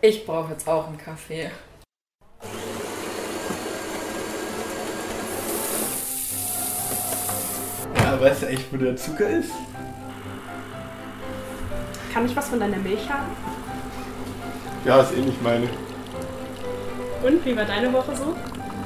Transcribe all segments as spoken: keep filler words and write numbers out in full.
Ich brauche jetzt auch einen Kaffee. Ja, weißt du echt, wo der Zucker ist? Kann ich was von deiner Milch haben? Ja, ist eh nicht meine. Und, wie war deine Woche so?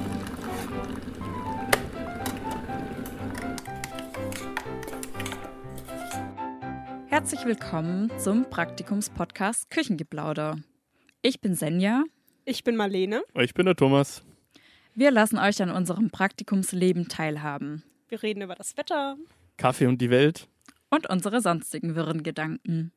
Herzlich willkommen zum Praktikums-Podcast Küchengeplauder. Ich bin Senja. Ich bin Marlene. Ich bin der Thomas. Wir lassen euch an unserem Praktikumsleben teilhaben. Wir reden über das Wetter. Kaffee und die Welt. Und unsere sonstigen wirren Gedanken.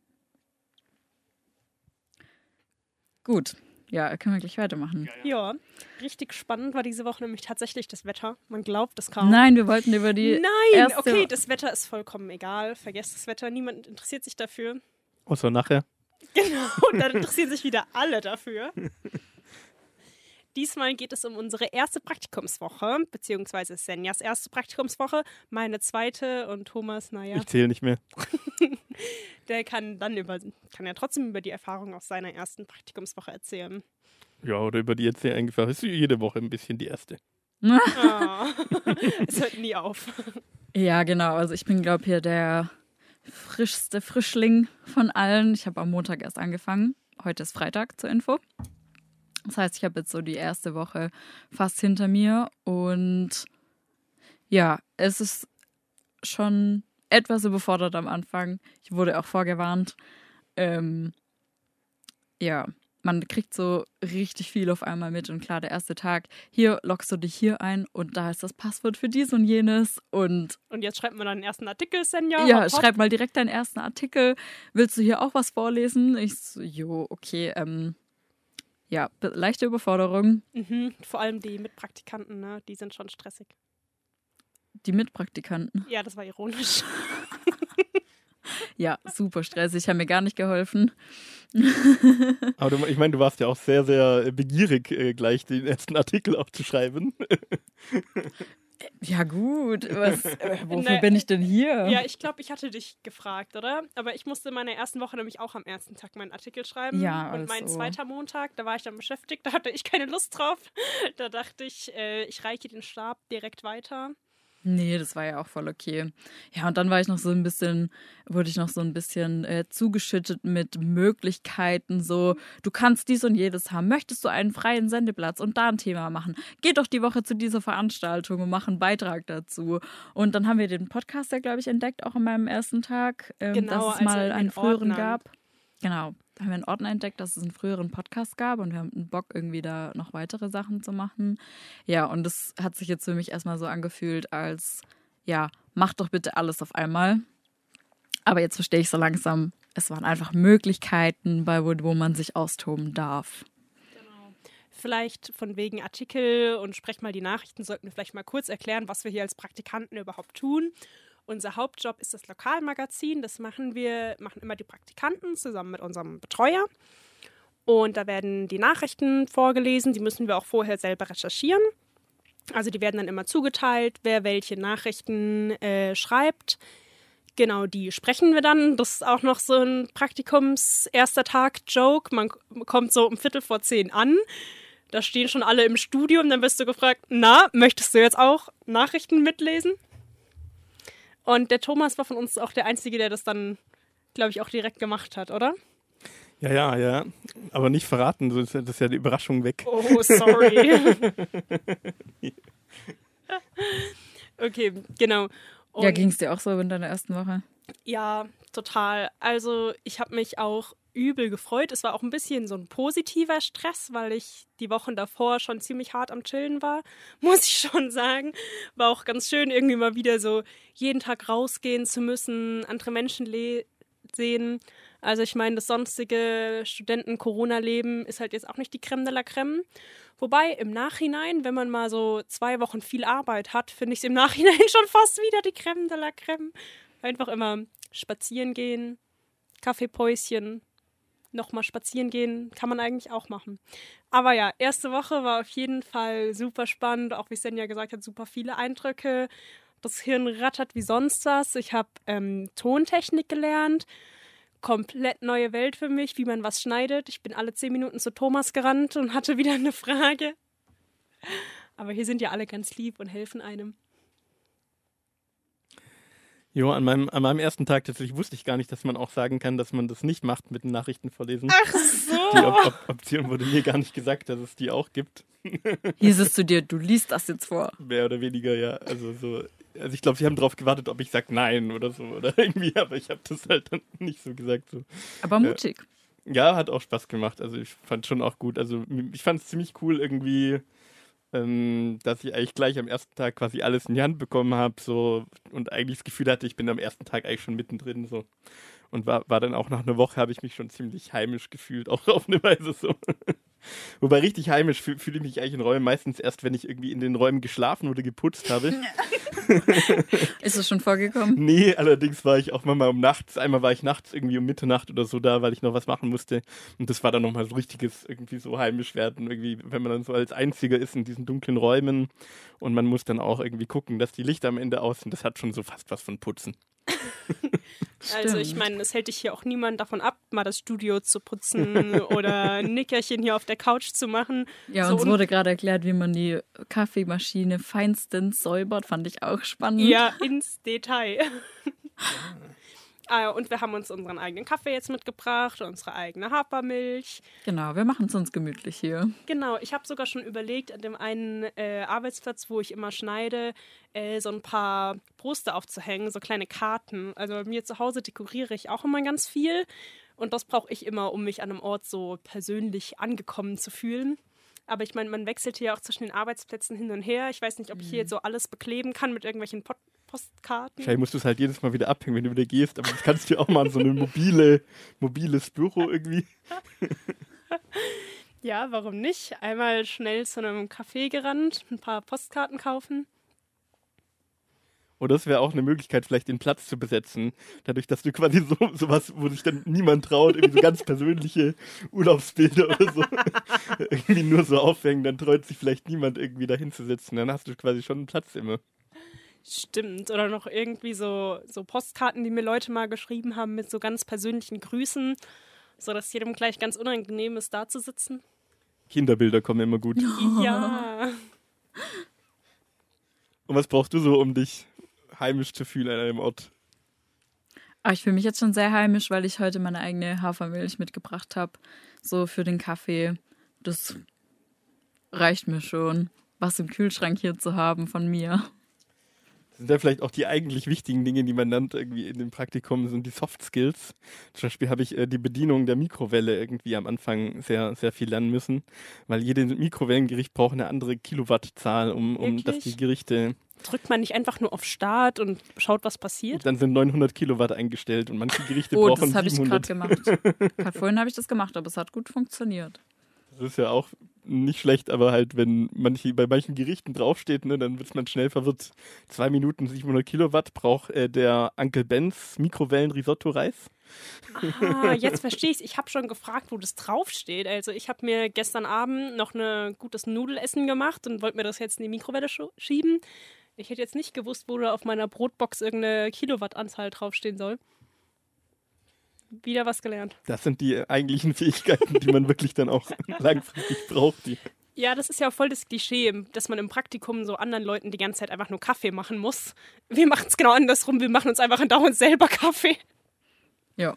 Gut, ja, können wir gleich weitermachen. Ja, richtig spannend war diese Woche nämlich tatsächlich das Wetter. Man glaubt es kaum. Nein, wir wollten über die Nein, erste... okay, das Wetter ist vollkommen egal. Vergesst das Wetter, niemand interessiert sich dafür. Außer nachher. Genau, und dann interessieren sich wieder alle dafür. Diesmal geht es um unsere erste Praktikumswoche, beziehungsweise Senjas erste Praktikumswoche, meine zweite und Thomas, naja. Ich zähle nicht mehr. Der kann dann über, kann ja trotzdem über die Erfahrung aus seiner ersten Praktikumswoche erzählen. Ja, oder über die jetzt einfach. Ist jede Woche ein bisschen die erste. Oh, es hört nie auf. Ja, genau. Also ich bin, glaube ich, hier der frischste Frischling von allen. Ich habe am Montag erst angefangen. Heute ist Freitag, zur Info. Das heißt, ich habe jetzt so die erste Woche fast hinter mir. Und ja, es ist schon etwas überfordert am Anfang. Ich wurde auch vorgewarnt. Ähm, ja, man kriegt so richtig viel auf einmal mit. Und klar, der erste Tag, hier loggst du dich hier ein und da ist das Passwort für dies und jenes. Und, und jetzt schreibt man dann den ersten Artikel, Senja. Ja, hopp, hopp. schreib mal direkt deinen ersten Artikel. Willst du hier auch was vorlesen? Ich so, jo, okay, ähm, ja, leichte Überforderung. Mhm, vor allem die Mitpraktikanten, ne? Die sind schon stressig. Die Mitpraktikanten. Ja, das war ironisch. Ja, super stressig, haben mir gar nicht geholfen. Aber du, ich meine, du warst ja auch sehr, sehr begierig, äh, gleich den ersten Artikel aufzuschreiben. Ja gut, was, äh, wofür Ne, bin ich denn hier? Ja, ich glaube, ich hatte dich gefragt, oder? Aber ich musste in meiner ersten Woche nämlich auch am ersten Tag meinen Artikel schreiben. Ja, und mein also. zweiter Montag, da war ich dann beschäftigt, da hatte ich keine Lust drauf. Da dachte ich, äh, ich reiche den Stab direkt weiter. Nee, das war ja auch voll okay. Ja, und dann war ich noch so ein bisschen, wurde ich noch so ein bisschen äh, zugeschüttet mit Möglichkeiten, so, du kannst dies und jedes haben. Möchtest du einen freien Sendeplatz und da ein Thema machen? Geh doch die Woche zu dieser Veranstaltung und mach einen Beitrag dazu. Und dann haben wir den Podcast ja, glaube ich, entdeckt, auch an meinem ersten Tag, ähm, Genau, dass es also mal in einen den früheren Ordnern. gab. Genau, da haben wir einen Ordner entdeckt, dass es einen früheren Podcast gab und wir haben einen Bock, irgendwie da noch weitere Sachen zu machen. Ja, und das hat sich jetzt für mich erstmal so angefühlt als, ja, mach doch bitte alles auf einmal. Aber jetzt verstehe ich so langsam, es waren einfach Möglichkeiten, bei wo, wo man sich austoben darf. Vielleicht von wegen Artikel und sprech mal die Nachrichten, sollten wir vielleicht mal kurz erklären, was wir hier als Praktikanten überhaupt tun. Unser Hauptjob ist das Lokalmagazin. Das machen wir, machen immer die Praktikanten zusammen mit unserem Betreuer. Und da werden die Nachrichten vorgelesen. Die müssen wir auch vorher selber recherchieren. Also die werden dann immer zugeteilt, wer welche Nachrichten äh, schreibt. Genau, die sprechen wir dann. Das ist auch noch so ein Praktikums-erster-Tag-Joke. Man kommt so um Viertel vor zehn an. Da stehen schon alle im Studium. Dann wirst du gefragt, na, möchtest du jetzt auch Nachrichten mitlesen? Und der Thomas war von uns auch der Einzige, der das dann, glaube ich, auch direkt gemacht hat, oder? Ja, ja, ja. Aber nicht verraten, sonst ist ja die Überraschung weg. Oh, sorry. Okay, genau. Und Ja, ging es dir auch so in deiner ersten Woche? ja, total. Also ich habe mich auch übel gefreut. Es war auch ein bisschen so ein positiver Stress, weil ich die Wochen davor schon ziemlich hart am Chillen war, muss ich schon sagen. War auch ganz schön, irgendwie mal wieder so jeden Tag rausgehen zu müssen, andere Menschen le- sehen. Also ich meine, das sonstige Studenten-Corona-Leben ist halt jetzt auch nicht die Crème de la Crème. Wobei im Nachhinein, wenn man mal so zwei Wochen viel Arbeit hat, finde ich es im Nachhinein schon fast wieder die Crème de la Crème. Einfach immer spazieren gehen, Kaffeepäuschen, nochmal spazieren gehen, kann man eigentlich auch machen. Aber ja, erste Woche war auf jeden Fall super spannend, auch wie Senja gesagt hat, super viele Eindrücke. Das Hirn rattert wie sonst was. Ich habe ähm, Tontechnik gelernt. komplett neue Welt für mich, wie man was schneidet. Ich bin alle zehn Minuten zu Thomas gerannt und hatte wieder eine Frage. Aber hier sind ja alle ganz lieb und helfen einem. Jo, an meinem, an meinem ersten Tag tatsächlich wusste ich gar nicht, dass man auch sagen kann, dass man das nicht macht mit den Nachrichten vorlesen. Ach so. Die Op- Op- Option wurde mir gar nicht gesagt, dass es die auch gibt. Hieß es zu dir, du liest das jetzt vor. Mehr oder weniger, ja. Also so, also ich glaube, sie haben darauf gewartet, ob ich sage nein oder so oder irgendwie, aber ich habe das halt dann nicht so gesagt. So. Aber mutig. Ja, hat auch Spaß gemacht. Also ich fand schon auch gut. Also ich fand es ziemlich cool irgendwie, ähm, dass ich eigentlich gleich am ersten Tag quasi alles in die Hand bekommen habe, so und eigentlich das Gefühl hatte, ich bin am ersten Tag eigentlich schon mittendrin so. Und war, war dann auch nach einer Woche, habe ich mich schon ziemlich heimisch gefühlt, auch auf eine Weise so. Wobei richtig heimisch fühle fühl ich mich eigentlich in Räumen meistens erst, wenn ich irgendwie in den Räumen geschlafen oder geputzt habe. Ist es schon vorgekommen? Nee, allerdings war ich auch mal um nachts, einmal war ich nachts irgendwie um Mitternacht oder so da, weil ich noch was machen musste. Und das war dann nochmal so richtiges irgendwie so heimisch werden, irgendwie, wenn man dann so als Einziger ist in diesen dunklen Räumen und man muss dann auch irgendwie gucken, dass die Lichter am Ende aus sind. Das hat schon so fast was von Putzen. Also ich meine, es hält dich hier auch niemand davon ab, mal das Studio zu putzen oder ein Nickerchen hier auf der Couch zu machen. Ja, so uns wurde gerade erklärt, wie man die Kaffeemaschine feinstens säubert, fand ich auch spannend. Ja, ins Detail. Ah, und wir haben uns unseren eigenen Kaffee jetzt mitgebracht, unsere eigene Hafermilch. Genau, wir machen es uns gemütlich hier. Genau, ich habe sogar schon überlegt, an dem einen äh, Arbeitsplatz, wo ich immer schneide, äh, so ein paar Poster aufzuhängen, so kleine Karten. Also bei mir zu Hause dekoriere ich auch immer ganz viel. Und das brauche ich immer, um mich an einem Ort so persönlich angekommen zu fühlen. Aber ich meine, man wechselt hier auch zwischen den Arbeitsplätzen hin und her. Ich weiß nicht, ob ich hier jetzt so alles bekleben kann mit irgendwelchen Pod- Postkarten. Wahrscheinlich musst du es halt jedes Mal wieder abhängen, wenn du wieder gehst, aber das kannst du ja auch mal an so ein mobile, mobiles Büro irgendwie. Ja, warum nicht? Einmal schnell zu einem Café gerannt, ein paar Postkarten kaufen. Oder es wäre auch eine Möglichkeit, vielleicht den Platz zu besetzen. Dadurch, dass du quasi so sowas, wo sich dann niemand traut, irgendwie so ganz persönliche Urlaubsbilder oder so irgendwie nur so aufhängen, dann traut sich vielleicht niemand irgendwie da hinzusetzen. Dann hast du quasi schon einen Platz immer. Stimmt. Oder noch irgendwie so, so Postkarten, die mir Leute mal geschrieben haben mit so ganz persönlichen Grüßen, sodass jedem gleich ganz unangenehm ist, da zu sitzen. Kinderbilder kommen immer gut. Ja. Und was brauchst du so, um dich heimisch zu fühlen an einem Ort? Aber ich fühle mich jetzt schon sehr heimisch, weil ich heute meine eigene Hafermilch mitgebracht habe. So für den Kaffee. Das reicht mir schon, was im Kühlschrank hier zu haben von mir. Das sind ja vielleicht auch die eigentlich wichtigen Dinge, die man lernt irgendwie in dem Praktikum, sind die Soft Skills. Zum Beispiel habe ich äh, die Bedienung der Mikrowelle irgendwie am Anfang sehr, sehr viel lernen müssen, weil jedes Mikrowellengericht braucht eine andere Kilowattzahl, um, um dass die Gerichte... Drückt man nicht einfach nur auf Start und schaut, was passiert? Dann sind neunhundert Kilowatt eingestellt und manche Gerichte oh, brauchen das habe ich gerade siebenhundert. gemacht. Vorhin habe ich das gemacht, aber es hat gut funktioniert. Das ist ja auch nicht schlecht, aber halt, wenn manche, bei manchen Gerichten draufsteht, ne, dann wird man schnell verwirrt. Zwei Minuten siebenhundert Kilowatt braucht äh, der Uncle Ben's Mikrowellen-Risotto-Reis. Ah, jetzt verstehe ich es. Ich habe schon gefragt, wo das draufsteht. Also ich habe mir gestern Abend noch ein gutes Nudelessen gemacht und wollte mir das jetzt in die Mikrowelle sch- schieben. Ich hätte jetzt nicht gewusst, wo da auf meiner Brotbox irgendeine Kilowattanzahl draufstehen soll. Wieder was gelernt. Das sind die eigentlichen Fähigkeiten, die man wirklich dann auch langfristig braucht. Die. Ja, das ist ja voll das Klischee, dass man im Praktikum so anderen Leuten die ganze Zeit einfach nur Kaffee machen muss. Wir machen es genau andersrum. Wir machen uns einfach andauernd selber Kaffee. Ja.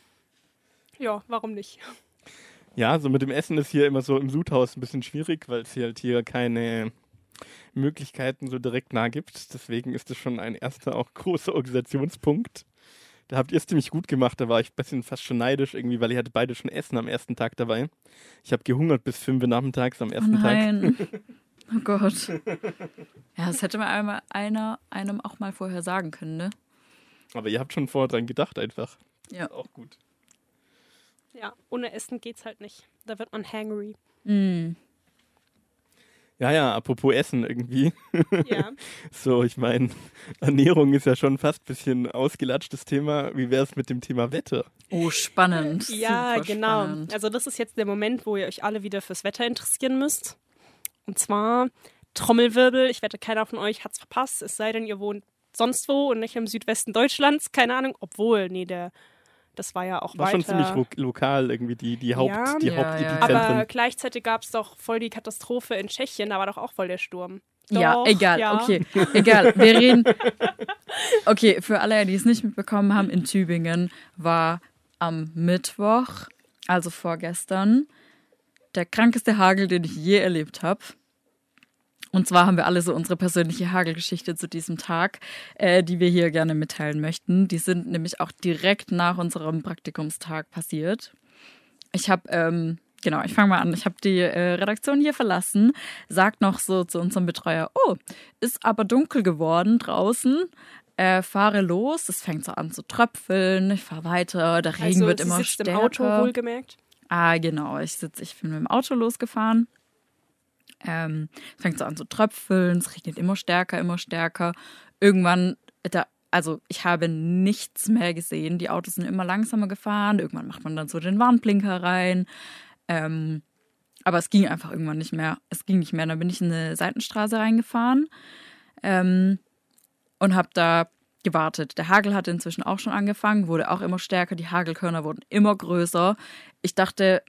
Ja, warum nicht? Ja, so mit dem Essen ist hier immer so im Sudhaus ein bisschen schwierig, weil es hier halt hier keine Möglichkeiten so direkt nah gibt. Deswegen ist das schon ein erster, auch großer Organisationspunkt. Da habt ihr es ziemlich gut gemacht, da war ich ein bisschen fast schon neidisch irgendwie, weil ihr hattet beide schon Essen am ersten Tag dabei. Ich habe gehungert bis fünf Uhr nachmittags am ersten oh nein. Tag. Oh Gott. Ja, das hätte man einmal einer, einem auch mal vorher sagen können, ne? Aber ihr habt schon vorher dran gedacht einfach. Ja. Ist auch gut. Ja, ohne Essen geht's halt nicht. Da wird man hangry. Mm. Ja, ja, apropos Essen irgendwie. Ja. So, ich meine, Ernährung ist ja schon fast ein bisschen ausgelatschtes Thema. Wie wäre es mit dem Thema Wetter? Oh, spannend. Ja, Super genau. Spannend. Also das ist jetzt der Moment, wo ihr euch alle wieder fürs Wetter interessieren müsst. Und zwar Trommelwirbel. Ich wette, keiner von euch hat's verpasst. Es sei denn, ihr wohnt sonst wo und nicht im Südwesten Deutschlands. Keine Ahnung. Obwohl, nee, der, Das war ja auch War weiter. schon ziemlich ro- lokal irgendwie, die, die Haupt, Ja. die Ja, Hauptepizentren. ja, Aber gleichzeitig gab es doch voll die Katastrophe in Tschechien, da war doch auch voll der Sturm. Ja, Doch, egal, ja. okay, egal. Wir reden. Okay, für alle, die es nicht mitbekommen haben, in Tübingen war am Mittwoch, also vorgestern, der krankeste Hagel, den ich je erlebt habe. Und zwar haben wir alle so unsere persönliche Hagelgeschichte zu diesem Tag, äh, die wir hier gerne mitteilen möchten. Die sind nämlich auch direkt nach unserem Praktikumstag passiert. Ich habe, ähm, genau, ich fange mal an. Ich habe die äh, Redaktion hier verlassen, sag noch so zu unserem Betreuer, oh, ist aber dunkel geworden draußen. Äh, fahre los, es fängt so an zu tröpfeln, ich fahre weiter, der Regen Also, wird sie immer sitzt stärker. im Auto, wohlgemerkt. Ah, genau, ich sitze, ich bin mit dem Auto losgefahren. Ähm, es fängt so an zu tröpfeln, es regnet immer stärker, immer stärker. Irgendwann, da, also ich habe nichts mehr gesehen, die Autos sind immer langsamer gefahren, irgendwann macht man dann so den Warnblinker rein. Ähm, aber es ging einfach irgendwann nicht mehr. Es ging nicht mehr, dann bin ich in eine Seitenstraße reingefahren. Ähm, und habe da gewartet. Der Hagel hatte inzwischen auch schon angefangen, wurde auch immer stärker, die Hagelkörner wurden immer größer. Ich dachte,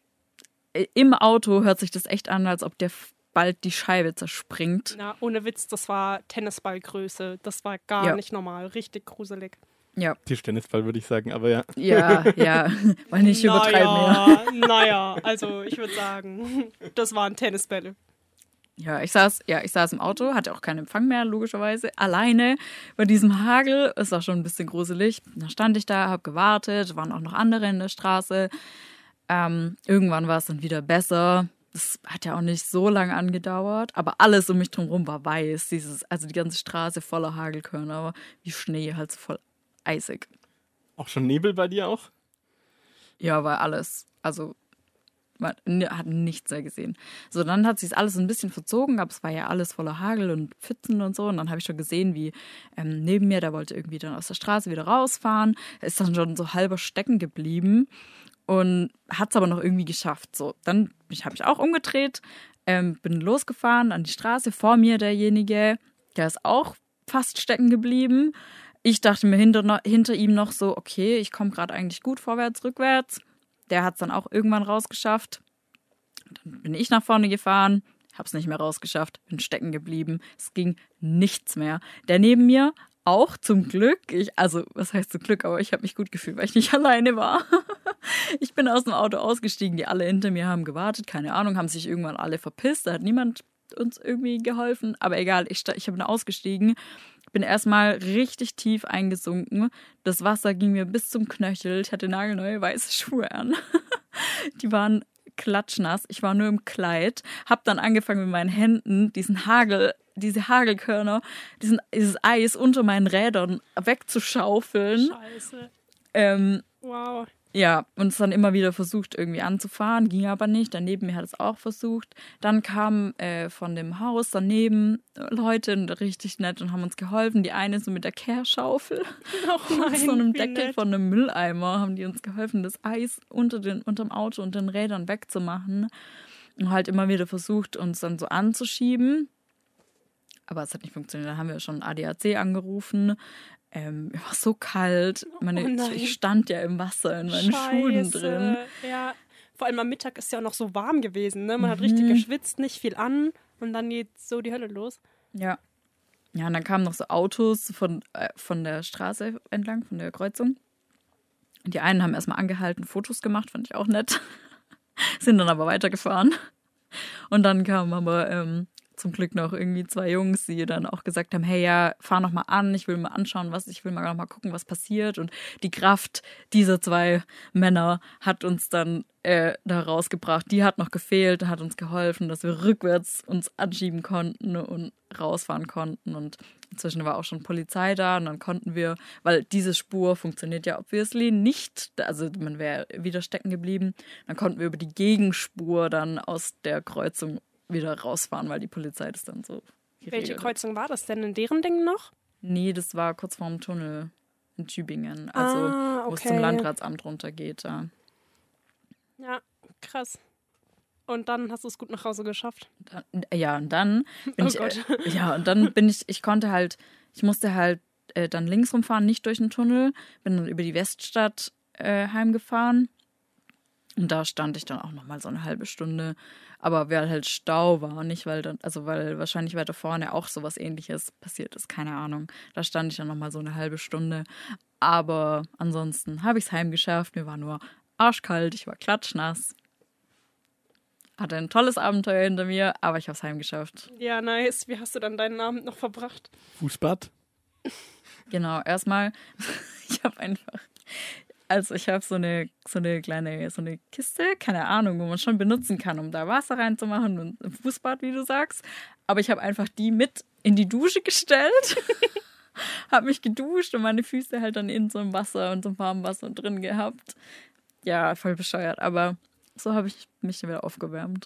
im Auto hört sich das echt an, als ob der bald die Scheibe zerspringt. Na, ohne Witz, das war Tennisballgröße. Das war gar Ja. nicht normal, richtig gruselig. Ja, Tischtennisball würde ich sagen, aber ja. ja, ja. Weil nicht übertreiben mehr. Naja, naja, also ich würde sagen, das waren Tennisbälle. Ja, ich saß, ja, ich saß im Auto, hatte auch keinen Empfang mehr, logischerweise. Alleine bei diesem Hagel. Ist auch schon ein bisschen gruselig. Dann stand ich da, habe gewartet, waren auch noch andere in der Straße. Ähm, irgendwann war es dann wieder besser. Das hat ja auch nicht so lange angedauert, aber alles um mich drumherum war weiß. Dieses, also die ganze Straße voller Hagelkörner, wie Schnee, halt so voll eisig. Auch schon Nebel bei dir auch? Ja, war alles, also man hat nichts mehr gesehen. So, dann hat sich alles ein bisschen verzogen, aber es war ja alles voller Hagel und Pfützen und so. Und dann habe ich schon gesehen, wie ähm, neben mir, der wollte irgendwie dann aus der Straße wieder rausfahren. Er ist dann schon so halber stecken geblieben und hat es aber noch irgendwie geschafft. So, dann habe ich auch umgedreht, ähm, bin losgefahren an die Straße. Vor mir derjenige, der ist auch fast stecken geblieben. Ich dachte mir hinter, hinter ihm noch so, okay, ich komme gerade eigentlich gut vorwärts, rückwärts. Der hat es dann auch irgendwann rausgeschafft. Dann bin ich nach vorne gefahren, habe es nicht mehr rausgeschafft, bin stecken geblieben. Es ging nichts mehr. Der neben mir auch zum Glück, ich, also was heißt zum Glück, aber ich habe mich gut gefühlt, weil ich nicht alleine war. Ich bin aus dem Auto ausgestiegen, die alle hinter mir haben gewartet, keine Ahnung, haben sich irgendwann alle verpisst, da hat niemand uns irgendwie geholfen, aber egal, ich, ich bin ausgestiegen, bin erstmal richtig tief eingesunken, das Wasser ging mir bis zum Knöchel, ich hatte nagelneue weiße Schuhe an, die waren klatschnass, ich war nur im Kleid, hab dann angefangen mit meinen Händen diesen Hagel, diese Hagelkörner, diesen, dieses Eis unter meinen Rädern wegzuschaufeln. Scheiße. Ähm, Wow. Ja, und es dann immer wieder versucht irgendwie anzufahren, ging aber nicht. Daneben mir hat es auch versucht. Dann kamen äh, von dem Haus daneben Leute und richtig nett und haben uns geholfen. Die eine so mit der Kehrschaufel Oh und nein, so einem wie Deckel nett. von einem Mülleimer haben die uns geholfen, das Eis unter den, unterm Auto und den Rädern wegzumachen. Und halt immer wieder versucht, uns dann so anzuschieben. Aber es hat nicht funktioniert. Dann haben wir schon A D A C angerufen. Ähm, mir war so kalt. Meine, Oh nein. ich stand ja im Wasser in meinen Schuhen Scheiße. drin. Ja, vor allem am Mittag ist ja auch noch so warm gewesen, ne? Man hat Mhm. richtig geschwitzt, nicht viel an und dann geht so die Hölle los. Ja. Ja, und dann kamen noch so Autos von, äh, von der Straße entlang, von der Kreuzung. Die einen haben erstmal angehalten, Fotos gemacht, fand ich auch nett. Sind dann aber weitergefahren. Und dann kamen aber ähm, zum Glück noch irgendwie zwei Jungs, die dann auch gesagt haben, hey, ja, fahr noch mal an, ich will mal anschauen, was, ich will mal noch mal gucken, was passiert. Und die Kraft dieser zwei Männer hat uns dann äh, da rausgebracht. Die hat noch gefehlt, hat uns geholfen, dass wir rückwärts uns anschieben konnten und rausfahren konnten. Und inzwischen war auch schon Polizei da und dann konnten wir, weil diese Spur funktioniert ja obviously nicht, also man wäre wieder stecken geblieben, dann konnten wir über die Gegenspur dann aus der Kreuzung wieder rausfahren, weil die Polizei das dann so geregelt Welche hat. Kreuzung war das denn in deren Ding noch? Nee, das war kurz vorm Tunnel in Tübingen, also Ah, wo es okay. zum Landratsamt runtergeht. Da. Ja, krass. Und dann hast du es gut nach Hause geschafft. Da, ja, und dann bin Oh ich, Gott. äh, ja, und dann bin ich, ich konnte halt, ich musste halt äh, dann links rumfahren, nicht durch den Tunnel, bin dann über die Weststadt äh, heimgefahren. Und da stand ich dann auch nochmal so eine halbe Stunde. Aber weil halt Stau war, nicht weil dann, also weil wahrscheinlich weiter vorne auch sowas Ähnliches passiert ist, keine Ahnung. Da stand ich dann nochmal so eine halbe Stunde. Aber ansonsten habe ich es heimgeschafft. Mir war nur arschkalt, ich war klatschnass. Hatte ein tolles Abenteuer hinter mir, aber ich habe es heimgeschafft. Ja, nice. Wie hast du dann deinen Abend noch verbracht? Fußbad? Genau, erstmal, ich habe einfach, also ich habe so eine, so eine kleine, so eine Kiste, keine Ahnung, wo man schon benutzen kann, um da Wasser reinzumachen und im Fußbad, wie du sagst. Aber ich habe einfach die mit in die Dusche gestellt, habe mich geduscht und meine Füße halt dann in so einem Wasser und so einem warmen Wasser drin gehabt. Ja, voll bescheuert, aber so habe ich mich wieder aufgewärmt.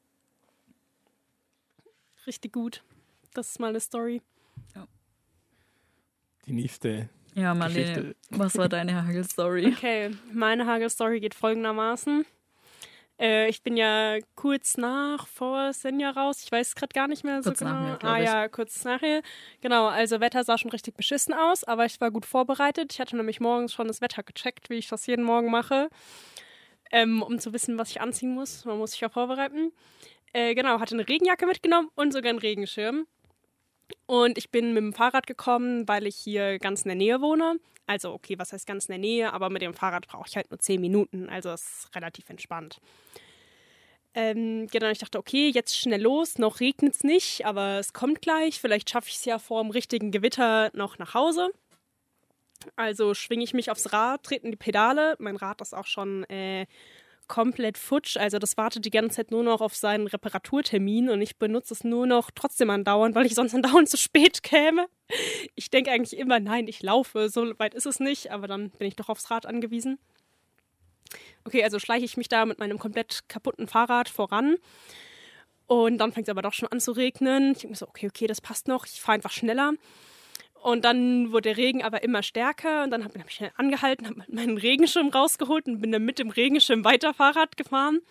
Richtig gut. Das ist mal eine Story. Ja. Die nächste Ja, Marlene, Geschichte. was war deine Hagelstory? Okay, meine Hagelstory geht folgendermaßen. Äh, ich bin ja kurz nach vor Senja raus. Ich weiß gerade gar nicht mehr so Kurz genau. nach mir, glaub ah ich. ja, kurz nachher. Genau, also Wetter sah schon richtig beschissen aus, aber ich war gut vorbereitet. Ich hatte nämlich morgens schon das Wetter gecheckt, wie ich das jeden Morgen mache, ähm, um zu wissen, was ich anziehen muss. Man muss sich ja vorbereiten. Äh, genau, hatte eine Regenjacke mitgenommen und sogar einen Regenschirm. Und ich bin mit dem Fahrrad gekommen, weil ich hier ganz in der Nähe wohne. Also okay, was heißt ganz in der Nähe, aber mit dem Fahrrad brauche ich halt nur zehn Minuten, also es ist relativ entspannt. Ähm, genau, ich dachte, okay, jetzt schnell los, noch regnet es nicht, aber es kommt gleich. Vielleicht schaffe ich es ja vor dem richtigen Gewitter noch nach Hause. Also schwinge ich mich aufs Rad, trete in die Pedale. Mein Rad ist auch schon äh, komplett futsch, also das wartet die ganze Zeit nur noch auf seinen Reparaturtermin und ich benutze es nur noch trotzdem andauernd, weil ich sonst andauernd zu spät käme. Ich denke eigentlich immer, nein, ich laufe, so weit ist es nicht, aber dann bin ich doch aufs Rad angewiesen. Okay, also schleiche ich mich da mit meinem komplett kaputten Fahrrad voran und dann fängt es aber doch schon an zu regnen. Ich denke mir so, okay, okay, das passt noch, ich fahre einfach schneller. Und dann wurde der Regen aber immer stärker und dann habe hab ich schnell angehalten, habe meinen Regenschirm rausgeholt und bin dann mit dem Regenschirm weiter Fahrrad gefahren.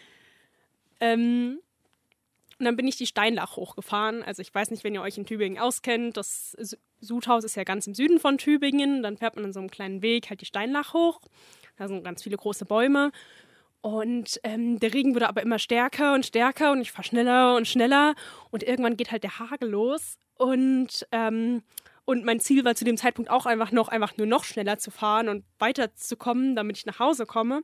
Ähm, und dann bin ich die Steinlach hochgefahren. Also ich weiß nicht, wenn ihr euch in Tübingen auskennt, das Sudhaus ist ja ganz im Süden von Tübingen. Dann fährt man an so einem kleinen Weg halt die Steinlach hoch. Da sind ganz viele große Bäume. Und ähm, der Regen wurde aber immer stärker und stärker und ich fahre schneller und schneller. Und irgendwann geht halt der Hagel los und... Ähm, Und mein Ziel war zu dem Zeitpunkt auch einfach noch, einfach nur noch schneller zu fahren und weiterzukommen, damit ich nach Hause komme.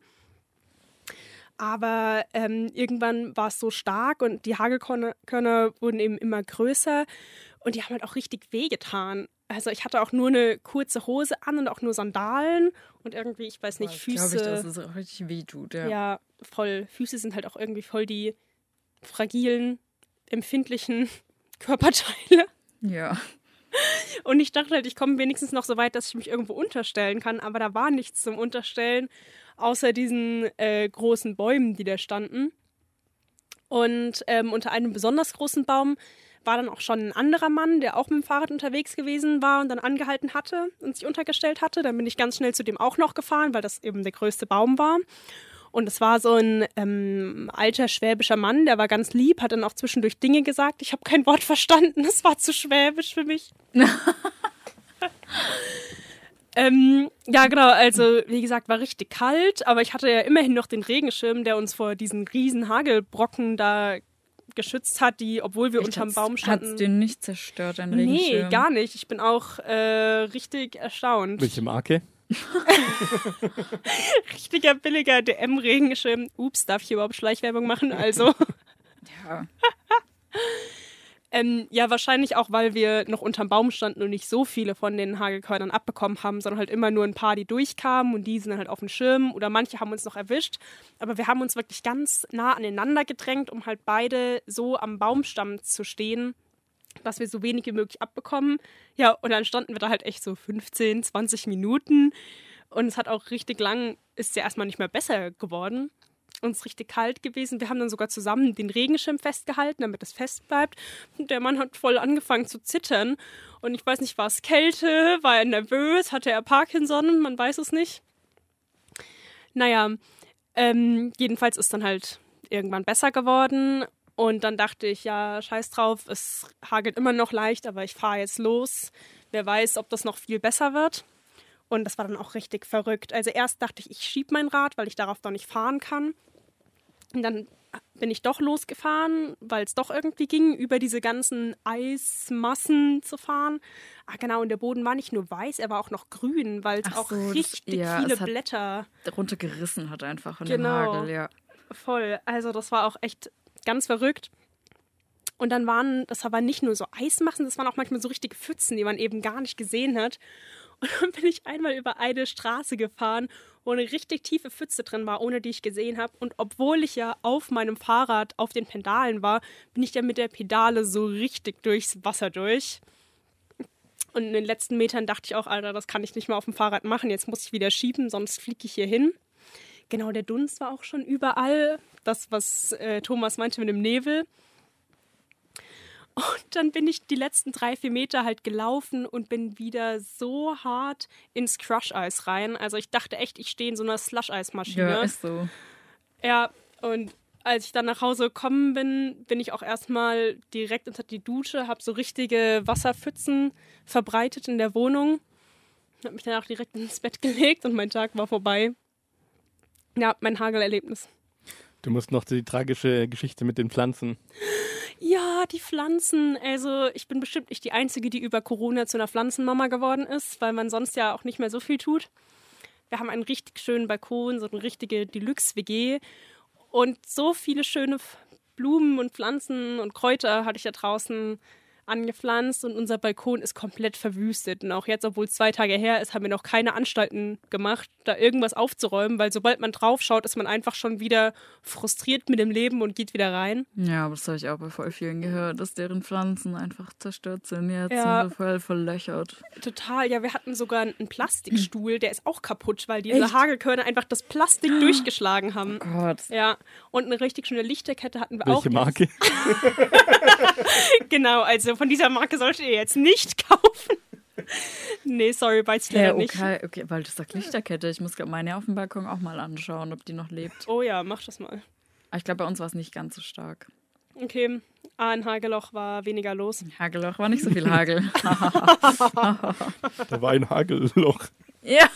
Aber ähm, irgendwann war es so stark und die Hagelkörner wurden eben immer größer und die haben halt auch richtig wehgetan. Also ich hatte auch nur eine kurze Hose an und auch nur Sandalen und irgendwie, ich weiß nicht, Ich Füße. glaube, dass es auch richtig weh tut, ja. Ja, voll. Füße sind halt auch irgendwie voll die fragilen, empfindlichen Körperteile. Ja. Und ich dachte halt, ich komme wenigstens noch so weit, dass ich mich irgendwo unterstellen kann. Aber da war nichts zum Unterstellen, außer diesen äh, großen Bäumen, die da standen. Und ähm, unter einem besonders großen Baum war dann auch schon ein anderer Mann, der auch mit dem Fahrrad unterwegs gewesen war und dann angehalten hatte und sich untergestellt hatte. Dann bin ich ganz schnell zu dem auch noch gefahren, weil das eben der größte Baum war. Und es war so ein ähm, alter schwäbischer Mann, der war ganz lieb, hat dann auch zwischendurch Dinge gesagt. Ich habe kein Wort verstanden, das war zu schwäbisch für mich. ähm, ja, genau, also wie gesagt, war richtig kalt, aber ich hatte ja immerhin noch den Regenschirm, der uns vor diesen riesen Hagelbrocken da geschützt hat, die, obwohl wir Echt, unterm hat's- Baum standen... Hat's den nicht zerstört, dein Nee, Regenschirm? gar nicht. Ich bin auch äh, richtig erstaunt. Welche Marke? Richtiger billiger D M-Regenschirm. Ups, darf ich hier überhaupt Schleichwerbung machen? Also, Ja. ähm, ja, wahrscheinlich auch, weil wir noch unterm Baum standen und nicht so viele von den Hagelkörnern abbekommen haben, sondern halt immer nur ein paar, die durchkamen und die sind dann halt auf dem Schirm oder manche haben uns noch erwischt. Aber wir haben uns wirklich ganz nah aneinander gedrängt, um halt beide so am Baumstamm zu stehen, dass wir so wenig wie möglich abbekommen. Ja, und dann standen wir da halt echt so fünfzehn, zwanzig Minuten. Und es hat auch richtig lang, ist ja erstmal nicht mehr besser geworden. Und es ist richtig kalt gewesen. Wir haben dann sogar zusammen den Regenschirm festgehalten, damit es fest bleibt. Und der Mann hat voll angefangen zu zittern. Und ich weiß nicht, war es Kälte? War er nervös? Hatte er Parkinson? Man weiß es nicht. Naja, ähm, jedenfalls ist dann halt irgendwann besser geworden. Und dann dachte ich, ja, scheiß drauf, es hagelt immer noch leicht, aber ich fahre jetzt los. Wer weiß, ob das noch viel besser wird. Und das war dann auch richtig verrückt. Also erst dachte ich, ich schiebe mein Rad, weil ich darauf doch nicht fahren kann. Und dann bin ich doch losgefahren, weil es doch irgendwie ging, über diese ganzen Eismassen zu fahren. Ah, genau, und der Boden war nicht nur weiß, er war auch noch grün, weil es Ach auch so, das- richtig ja, viele es hat Blätter. runtergerissen hat einfach von Genau. dem Hagel, ja. Voll. Also das war auch echt ganz verrückt. Und dann waren, das waren nicht nur so Eismassen, das waren auch manchmal so richtige Pfützen, die man eben gar nicht gesehen hat. Und dann bin ich einmal über eine Straße gefahren, wo eine richtig tiefe Pfütze drin war, ohne die ich gesehen habe. Und obwohl ich ja auf meinem Fahrrad auf den Pedalen war, bin ich dann mit der Pedale so richtig durchs Wasser durch. Und in den letzten Metern dachte ich auch, Alter, das kann ich nicht mehr auf dem Fahrrad machen. Jetzt muss ich wieder schieben, sonst fliege ich hier hin. Genau, der Dunst war auch schon überall. Das, was äh, Thomas meinte mit dem Nebel. Und dann bin ich die letzten drei, vier Meter halt gelaufen und bin wieder so hart ins Crush-Eis rein. Also ich dachte echt, ich stehe in so einer Slush-Eis-Maschine. Ja, ist so. Ja, und als ich dann nach Hause gekommen bin, bin ich auch erstmal direkt unter die Dusche, habe so richtige Wasserpfützen verbreitet in der Wohnung. Habe mich dann auch direkt ins Bett gelegt und mein Tag war vorbei. Ja, mein Hagelerlebnis. Du musst noch die tragische Geschichte mit den Pflanzen. Ja, die Pflanzen. Also ich bin bestimmt nicht die Einzige, die über Corona zu einer Pflanzenmama geworden ist, weil man sonst ja auch nicht mehr so viel tut. Wir haben einen richtig schönen Balkon, so eine richtige Deluxe-W G. Und so viele schöne Blumen und Pflanzen und Kräuter hatte ich da draußen angepflanzt. Und unser Balkon ist komplett verwüstet. Und auch jetzt, obwohl es zwei Tage her ist, haben wir noch keine Anstalten gemacht, da irgendwas aufzuräumen. Weil sobald man drauf schaut, ist man einfach schon wieder frustriert mit dem Leben und geht wieder rein. Ja, aber das habe ich auch bei voll vielen gehört, dass deren Pflanzen einfach zerstört sind. Jetzt Ja. sind so voll verlöchert. Total, ja, wir hatten sogar einen Plastikstuhl, der ist auch kaputt, weil diese Echt? Hagelkörner einfach das Plastik durchgeschlagen haben. Gott. Ja, und eine richtig schöne Lichterkette hatten wir Welche auch. Marke? Genau, also von dieser Marke solltet ihr jetzt nicht kaufen. Nee, sorry, weiß ich leider Ja, nicht. okay, okay, weil du sagst Lichterkette. Ich muss glaub, meine auf dem Balkon auch mal anschauen, ob die noch lebt. Oh ja, mach das mal. Aber ich glaube, bei uns war es nicht ganz so stark. Okay, ah, ein Hagelloch war weniger los. Hagelloch war nicht so viel Hagel. Da war ein Hagelloch. Ja.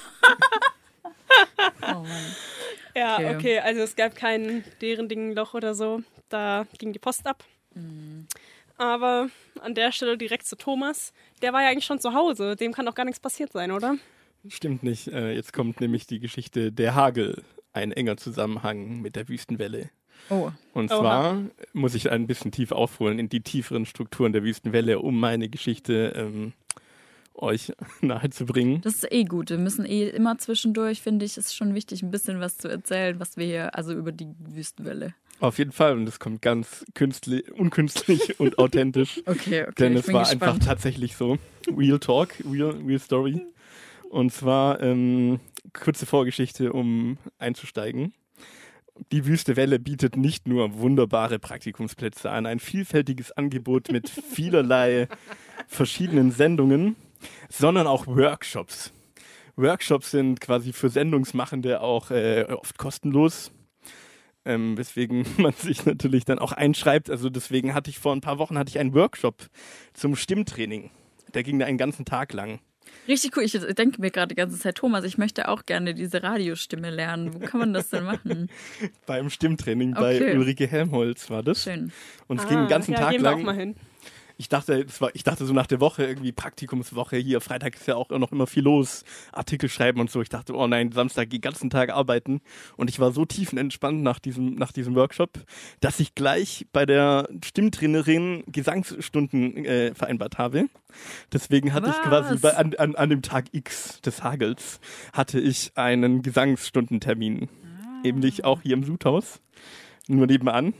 Oh Mann. Ja, Okay. okay, also es gab kein deren Dingenloch oder so. Da ging die Post ab. Mhm. Aber an der Stelle direkt zu Thomas. Der war ja eigentlich schon zu Hause. Dem kann doch gar nichts passiert sein, oder? Stimmt nicht. Äh, jetzt kommt nämlich die Geschichte der Hagel. Ein enger Zusammenhang mit der Wüstenwelle. Oh. Und Oha. zwar muss ich ein bisschen tief aufholen in die tieferen Strukturen der Wüstenwelle, um meine Geschichte ähm, euch nahezubringen. Das ist eh gut. Wir müssen eh immer zwischendurch, finde ich, ist schon wichtig, ein bisschen was zu erzählen, was wir hier, also über die Wüstenwelle. Auf jeden Fall. Und das kommt ganz künstlich, unkünstlich und authentisch. Okay, okay. Denn ich es bin war gespannt. einfach tatsächlich so. Real Talk, real, real Story. Und zwar ähm, kurze Vorgeschichte, um einzusteigen. Die Wüstewelle bietet nicht nur wunderbare Praktikumsplätze an, ein vielfältiges Angebot mit vielerlei verschiedenen Sendungen, sondern auch Workshops. Workshops sind quasi für Sendungsmachende auch äh, oft kostenlos. Ähm, weswegen man sich natürlich dann auch einschreibt. Also deswegen hatte ich vor ein paar Wochen hatte ich einen Workshop zum Stimmtraining. Der ging da einen ganzen Tag lang. Richtig cool. Ich denke mir gerade die ganze Zeit, Thomas, ich möchte auch gerne diese Radiostimme lernen. Wo kann man das denn machen? Beim Stimmtraining bei Okay. Ulrike Helmholtz war das. Schön. Und es ging den ganzen ja, Tag gehen wir auch lang. mal hin. Ich dachte, das war, ich dachte so nach der Woche, irgendwie Praktikumswoche hier, Freitag ist ja auch noch immer viel los, Artikel schreiben und so. Ich dachte, oh nein, Samstag den ganzen Tag arbeiten. Und ich war so tiefenentspannt nach diesem, nach diesem Workshop, dass ich gleich bei der Stimmtrainerin Gesangsstunden äh, vereinbart habe. Deswegen hatte ich Was? quasi bei, an, an, an dem Tag X des Hagels hatte ich einen Gesangsstundentermin. Ah. Nämlich auch hier im Sudhaus. Nur nebenan.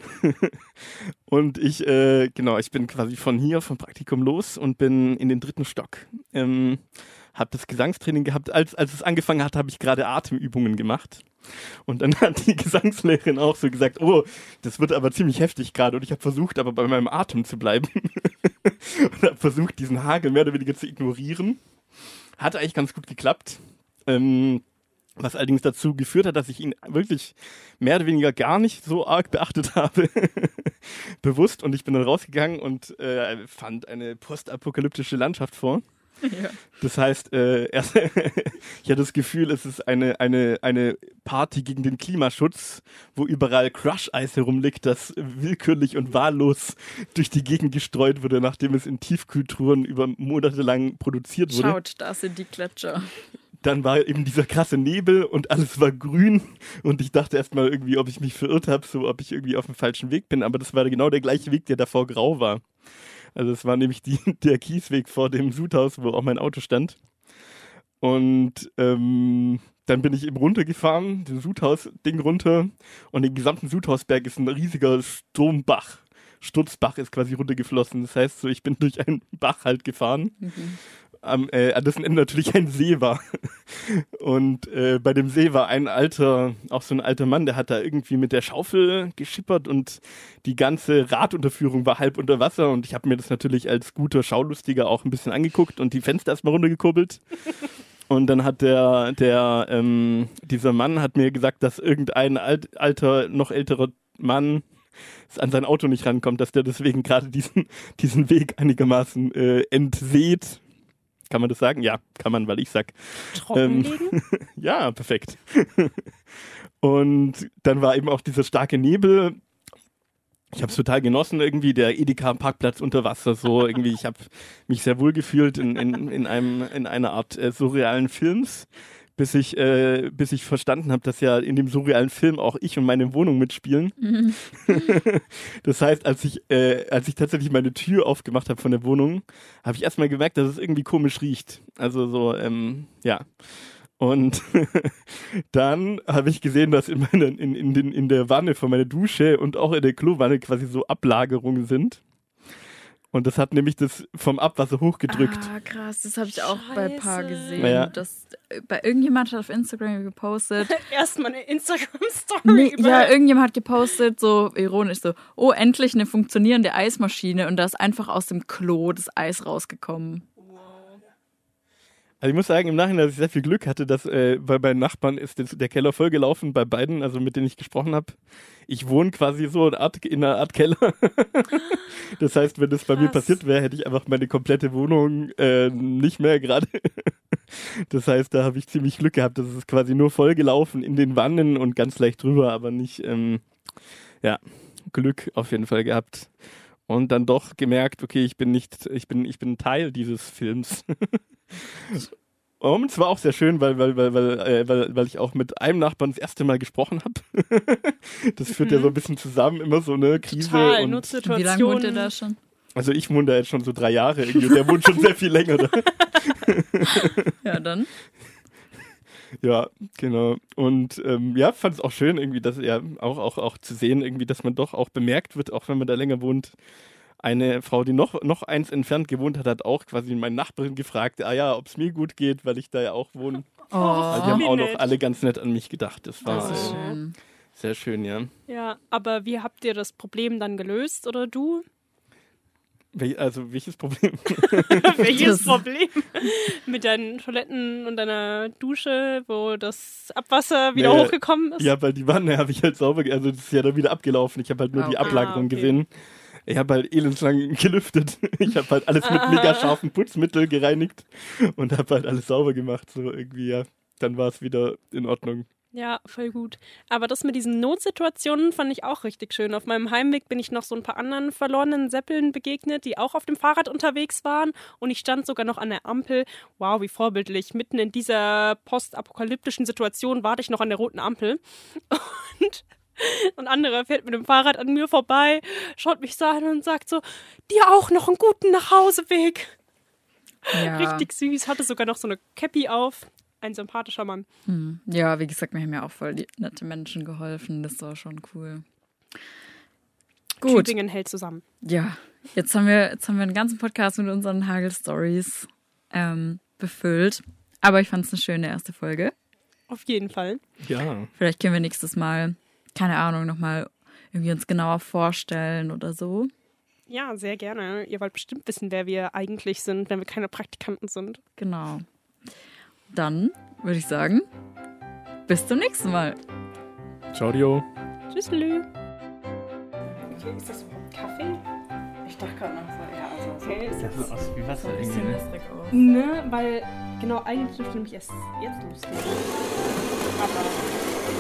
Und ich, äh, genau, ich bin quasi von hier, vom Praktikum los und bin in den dritten Stock. Ähm, habe das Gesangstraining gehabt. Als, als es angefangen hat, habe ich gerade Atemübungen gemacht. Und dann hat die Gesangslehrerin auch so gesagt, oh, das wird aber ziemlich heftig gerade. Und ich habe versucht, aber bei meinem Atem zu bleiben. Und habe versucht, diesen Hagel mehr oder weniger zu ignorieren. Hat eigentlich ganz gut geklappt. Ähm, Was allerdings dazu geführt hat, dass ich ihn wirklich mehr oder weniger gar nicht so arg beachtet habe. Bewusst. Und ich bin dann rausgegangen und äh, fand eine postapokalyptische Landschaft vor. Ja. Das heißt, äh, erst, ich hatte das Gefühl, es ist eine, eine, eine Party gegen den Klimaschutz, wo überall Crush-Eis herumliegt, das willkürlich und wahllos durch die Gegend gestreut wurde, nachdem es in Tiefkühltruhen über Monate lang produziert wurde. Schaut, da sind die Gletscher. Dann war eben dieser krasse Nebel und alles war grün und ich dachte erstmal irgendwie, ob ich mich verirrt habe, so ob ich irgendwie auf dem falschen Weg bin, aber das war genau der gleiche Weg, der davor grau war. Also es war nämlich die, der Kiesweg vor dem Sudhaus, wo auch mein Auto stand. Und ähm, dann bin ich eben runtergefahren, den Sudhaus-Ding runter und den gesamten Sudhausberg ist ein riesiger Sturmbach. Sturzbach ist quasi runtergeflossen. Das heißt, so, ich bin durch einen Bach halt gefahren. Mhm. Am, äh, an dessen Ende natürlich ein See war. Und äh, bei dem See war ein alter, auch so ein alter Mann, der hat da irgendwie mit der Schaufel geschippert und die ganze Radunterführung war halb unter Wasser und ich habe mir das natürlich als guter Schaulustiger auch ein bisschen angeguckt und die Fenster erstmal runtergekurbelt. Und dann hat der, der, ähm, dieser Mann hat mir gesagt, dass irgendein alt, alter, noch älterer Mann an sein Auto nicht rankommt, dass der deswegen gerade diesen, diesen Weg einigermaßen äh, entseht. Kann man das sagen? Ja, kann man, weil ich sag. Trockenlegen? Ähm, ja, perfekt. Und dann war eben auch dieser starke Nebel. Ich habe es total genossen, irgendwie der Edeka-Parkplatz unter Wasser, so irgendwie. Ich habe mich sehr wohl gefühlt in, in, in, einem, in einer Art äh, surrealen Films, bis ich, äh, bis ich verstanden habe, dass ja in dem surrealen Film auch ich und meine Wohnung mitspielen. Mhm. Das heißt, als ich, äh, als ich tatsächlich meine Tür aufgemacht habe von der Wohnung, habe ich erstmal gemerkt, dass es irgendwie komisch riecht. Also so, ähm, ja. Und dann habe ich gesehen, dass in, meiner, in, in, den, in der Wanne von meiner Dusche und auch in der Klowanne quasi so Ablagerungen sind. Und das hat nämlich das vom Abwasser hochgedrückt. Ah, krass, das habe ich auch Scheiße. bei ein paar gesehen. Ja. Das, bei irgendjemand hat auf Instagram gepostet. Erstmal eine Instagram-Story. Nee, ja, irgendjemand hat gepostet, so ironisch so, oh, endlich eine funktionierende Eismaschine und da ist einfach aus dem Klo das Eis rausgekommen. Also ich muss sagen, im Nachhinein, dass ich sehr viel Glück hatte, dass äh, bei meinen Nachbarn ist der Keller vollgelaufen, bei beiden, also mit denen ich gesprochen habe. Ich wohne quasi so in, Art, in einer Art Keller. Das heißt, wenn das bei Krass. mir passiert wäre, hätte ich einfach meine komplette Wohnung äh, nicht mehr gerade. Das heißt, da habe ich ziemlich Glück gehabt. Das ist quasi nur vollgelaufen in den Wannen und ganz leicht drüber, aber nicht, ähm, ja, Glück auf jeden Fall gehabt. Und dann doch gemerkt, okay, ich bin nicht, ich bin, ich bin Teil dieses Films. Und es war auch sehr schön, weil, weil, weil, weil, äh, weil, weil ich auch mit einem Nachbarn das erste Mal gesprochen habe. Das führt mhm. ja so ein bisschen zusammen, immer so eine Krise. Total, und Notsituation. Wie lange wohnt ihr da schon? Also ich wohne da jetzt schon so drei Jahre irgendwie und der wohnt schon sehr viel länger da. Ja, dann. Ja, genau. Und ähm, ja, fand es auch schön, irgendwie, dass ja auch, auch, auch zu sehen, irgendwie, dass man doch auch bemerkt wird, auch wenn man da länger wohnt. Eine Frau, die noch, noch eins entfernt gewohnt hat, hat auch quasi meine Nachbarin gefragt, ah ja, ob es mir gut geht, weil ich da ja auch wohne. Oh, also die haben auch nett. noch alle ganz nett an mich gedacht. Das war das ist äh, schön. sehr schön, ja. Ja, aber wie habt ihr das Problem dann gelöst, oder du? Wel- Also, welches Problem? Welches Das- Problem? Mit deinen Toiletten und deiner Dusche, wo das Abwasser wieder Nee, hochgekommen ist? Ja, weil die Wanne habe ich halt sauber, ge- also das ist ja dann wieder abgelaufen. Ich habe halt nur die Ah, Ablagerung okay. gesehen. Ich habe halt elendslang gelüftet. Ich habe halt alles mit mega scharfen Putzmittel gereinigt und habe halt alles sauber gemacht. So irgendwie, ja. Dann war es wieder in Ordnung. Ja, voll gut. Aber das mit diesen Notsituationen fand ich auch richtig schön. Auf meinem Heimweg bin ich noch so ein paar anderen verlorenen Seppeln begegnet, die auch auf dem Fahrrad unterwegs waren. Und ich stand sogar noch an der Ampel. Wow, wie vorbildlich. Mitten in dieser postapokalyptischen Situation warte ich noch an der roten Ampel. Und ein anderer fährt mit dem Fahrrad an mir vorbei, schaut mich so an und sagt so, dir auch noch einen guten Nachhauseweg. Ja. Richtig süß, hatte sogar noch so eine Cappy auf. Ein sympathischer Mann. Hm. Ja, wie gesagt, mir haben ja auch voll die nette Menschen geholfen. Das war schon cool. Gut. Tübingen hält zusammen. Ja, jetzt haben wir, jetzt haben wir einen ganzen Podcast mit unseren Hagel-Stories ähm, befüllt. Aber ich fand es eine schöne erste Folge. Auf jeden Fall. Ja. Vielleicht können wir nächstes Mal, keine Ahnung, nochmal irgendwie uns genauer vorstellen oder so. Ja, sehr gerne. Ihr wollt bestimmt wissen, wer wir eigentlich sind, wenn wir keine Praktikanten sind. Genau. Dann würde ich sagen, bis zum nächsten Mal. Ciao, Dio. Tschüss, Lü. Okay, ist das überhaupt Kaffee? Ich dachte gerade noch so, ja, also so Okay, ist Das das sieht aus wie Wasser ein irgendwie. bisschen Ne? wässrig aus. Ne, weil, genau, eigentlich dürfte nämlich erst jetzt losgehen. Aber